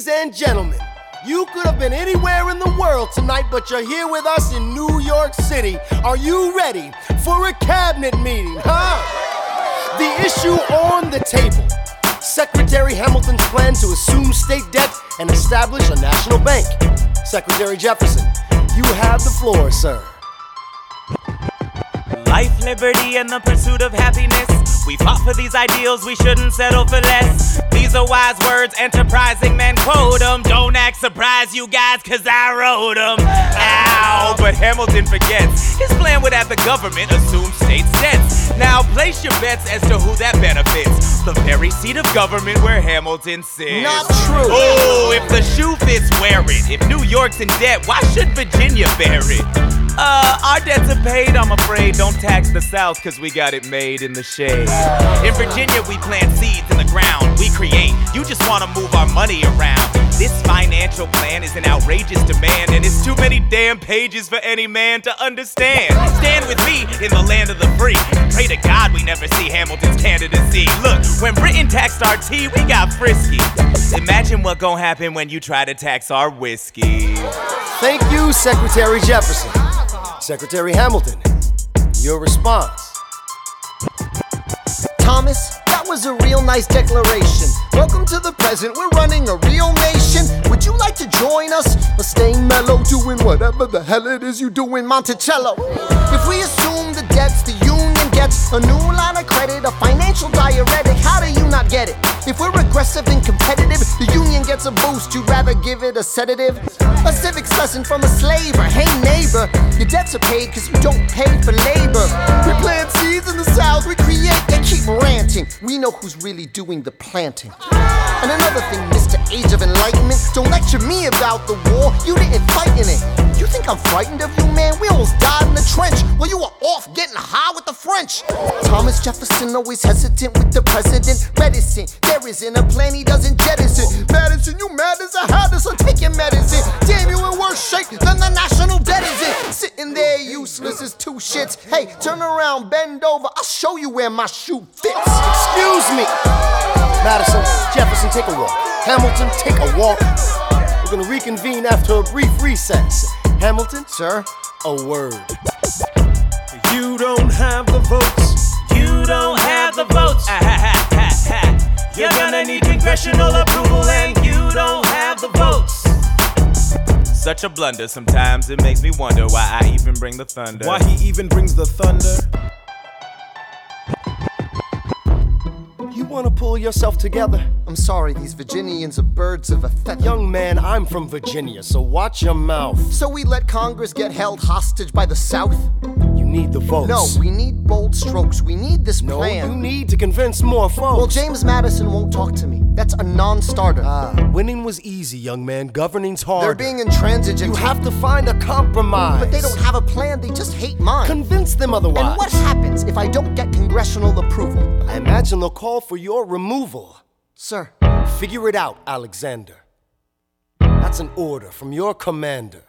Ladies and gentlemen, you could have been anywhere in the world tonight, but you're here with us in New York City. Are you ready for a cabinet meeting, huh? The issue on the table: Secretary Hamilton's plan to assume state debt and establish a national bank. Secretary Jefferson, you have the floor, sir. Life, liberty, and the pursuit of happiness. We fought for these ideals, we shouldn't settle for less. These are wise words, enterprising men quote them. Don't act surprised, you guys, cause I wrote them. Ow, but Hamilton forgets his plan would have the government assume state debts. Now place your bets as to who that benefits. The very seat of government where Hamilton sits. Not true. Oh, if the shoe fits, wear it. If New York's in debt, why should Virginia bear it? Our debts are paid, I'm afraid. Don't tax the South, cause we got it made in the shade. In Virginia, we plant seeds in the ground. We create, you just wanna move our money around. This financial plan is an outrageous demand, and it's too many damn pages for any man to understand. Stand with me in the land of the free. Pray to God we never see Hamilton's candidacy. Look, when Britain taxed our tea, we got frisky. Imagine what gon' happen when you try to tax our whiskey. Thank you, Secretary Jefferson. Secretary Hamilton, your response. Thomas, that was a real nice declaration. Welcome to the present, we're running a real nation. Would you like to join us? Or staying mellow, doing whatever the hell it is you do in Monticello? If we assume the debts the union gets, a new line of credit, a financial diuretic, how do you not get it? If we're aggressive and competitive, the union gets a boost, you'd rather give it a sedative? A civics lesson from a slaver. Hey neighbor, your debts are paid cause you don't pay for labor. We plant seeds in the South, we create, they keep ranting. We know who's really doing the planting. And another thing, Mr. Age of Enlightenment, don't lecture me about the war, you didn't fight in it. You think I'm frightened of you, man? We almost died in the trench while you were off getting high with the French. Thomas Jefferson always hesitant with the president, reticent. There isn't a plan he doesn't jettison. Madison, you mad as a hatter, so take your medicine. Damn, you in worse shape than the national debt is in. Sitting there useless as two shits. Hey, turn around, bend over, I'll show you where my shoe fits. Excuse me. Madison, Jefferson, take a walk. Hamilton, take a walk. We're gonna reconvene after a brief recess. Hamilton, Sir? a word. You don't have the votes. You don't have the votes. You're gonna need congressional approval, and you don't have the votes. Such a blunder, sometimes it makes me wonder why I even bring the thunder. Why he even brings the thunder? You wanna pull yourself together? I'm sorry, these Virginians are birds of a feather. Young man, I'm from Virginia, so watch your mouth. So we let Congress get held hostage by the South? You need the votes. No, we need bold strokes. We need this plan. No, you need to convince more folks. Well, James Madison won't talk to me. That's a non-starter. Winning was easy, young man. Governing's hard. They're being intransigent. You have to find a compromise. But they don't have a plan. They just hate mine. Convince them otherwise. And what happens if I don't get congressional approval? I imagine they'll call for your removal. Sir. Figure it out, Alexander. That's an order from your commander.